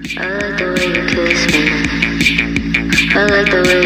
I like the way you kiss me. I like the way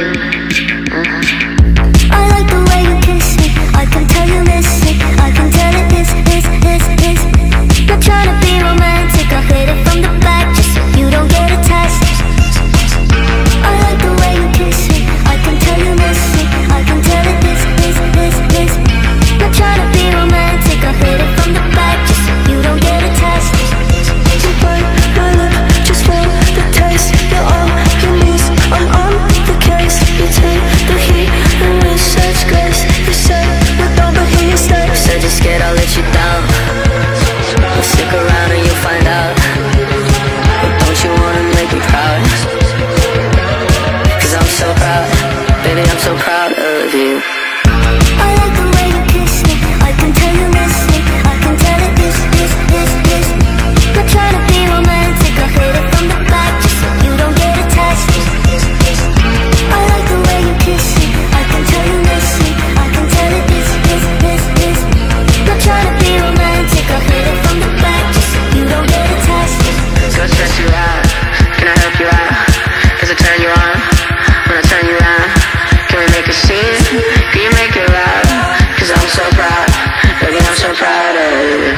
you, I like the way you kiss me. I can tell you miss it. I can tell it is. Not trying to be romantic. I hit it from the back just so you don't get attached. I like the way you kiss me. I can tell you miss it. I can tell it is. Not trying to be romantic. I hit it from the back just so you don't get attached. You bite my lip just for the taste. You're on your knees, I'm on the case. You take the heat and with such grace. You said we're done but here you stay. Said you're scared I'll let you down. Well, stick around and you'll find out. But don't you wanna make me proud? Cause I'm so proud, baby, I'm so proud of you. I like the way you kiss me. I can tell you miss me. I can tell it is. Not trying to be romantic. I hit it from the back just so you don't get attached. I like the way you kiss me. I can tell you miss me. I can tell it is. Not trying to be romantic. I hit it from the back just so you don't get attached. So I stress you out. Can I help you out? Cause I turn you on when I turn you around. Can we make a scene? Can you make it loud? Cause I'm so proud, baby, I'm so proud of you.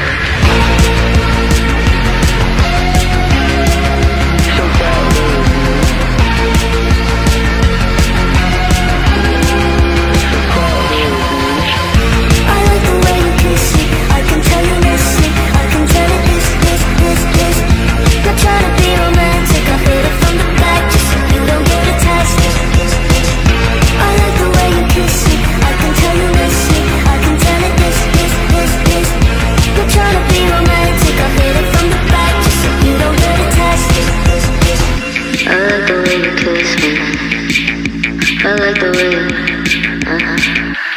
So proud of you. I like the way you kiss me. I can tell you miss me. I can tell it is. Not trying to be romantic. I hit it from the back just so you don't get attached. I like the way you kiss me. I can tell you miss me. I can tell it is. Not trying to be romantic. I hit it from the back just so you don't get attached. I like the way you kiss me. I like the way you,